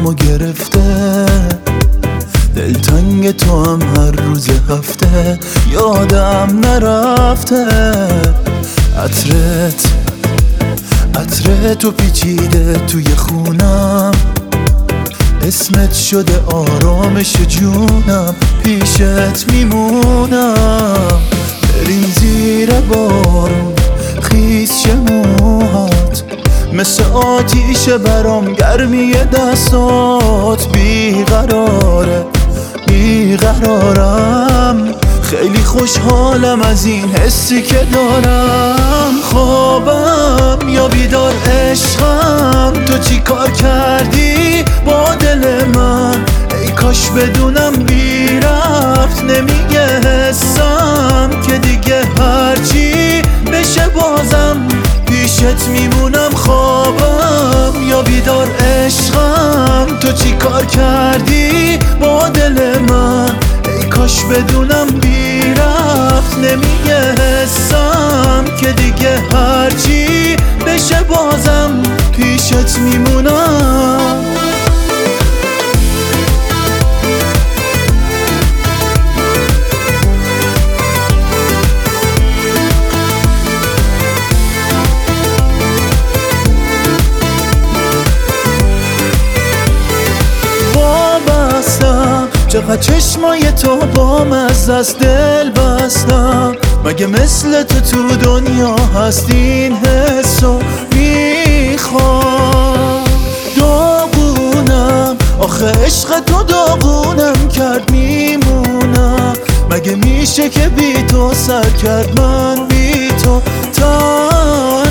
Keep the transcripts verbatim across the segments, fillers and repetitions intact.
دلمو گرفته، دلتنگ تو هم هر روز هفته یادم نرفته. عطرت عطر تو پیچیده توی خونم، اسمت شده آرامش جونم، پیشت میمونم. بریم زیر بارون خیس شه موهات، مثل آتیشه برام گرمی دستات. بیقراره بیقرارم، خیلی خوشحالم از این حسی که دارم. خوابم یا بیدار عشقم، تو چی کار کردی با دل من؟ ای کاش بدونم بی رفت نمیگه حسم، که دیگه هرچی بشه بازم پیشت میمونم. خوابم یا بیدار عشقم، تو چی کار کردی با دل من؟ ای کاش بدونم بی رفت نمیگه حسم، که دیگه هرچی بشه بازم پیشت میمونم. چقدر چشمای تو با مزه است، دل بستم. مگه مثل تو تو دنیا هست این حسو میخوام؟ داغونم آخه عشق تو داغونم کرد، میمونم. مگه میشه که بی تو سر کرد من بی تو تنها؟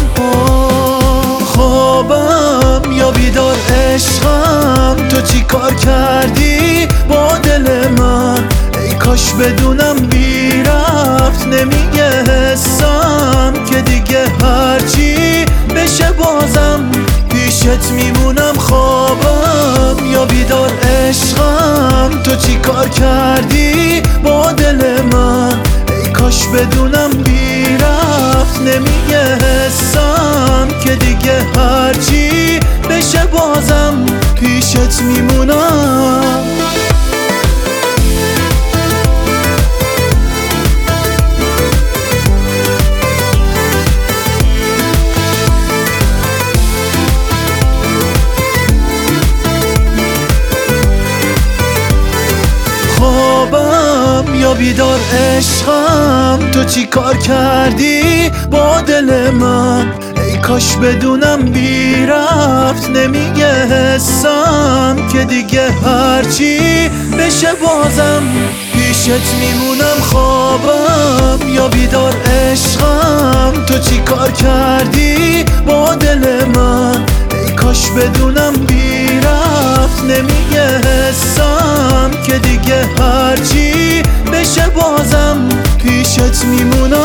خوابم یا بیدار عشقم، تو چی کار کردی با دل من؟ ای کاش بدونم بی رفت نمیگه حسم، که دیگه هرچی بشه بازم پیشت میمونم. خوابم یا بیدار عشقم، تو چی کار کردی با دل من؟ ای کاش بدونم بی رفت نمیگه حسم، که دیگه هرچی بشه بازم پیشت میمونم. خوابم یا بیدار عشقم، تو چی کار کردی با دل من؟ ای کاش بدونم بی رفت نمیگه حسم، که دیگه هرچی بشه بازم پیشت میمونم. خوابم یا بیدار عشقم، تو چی کار کردی با دل من؟ ای کاش بدونم بی رفت نمیگه حسم، که دیگه هرچی بشه بازم پیشت میمونم.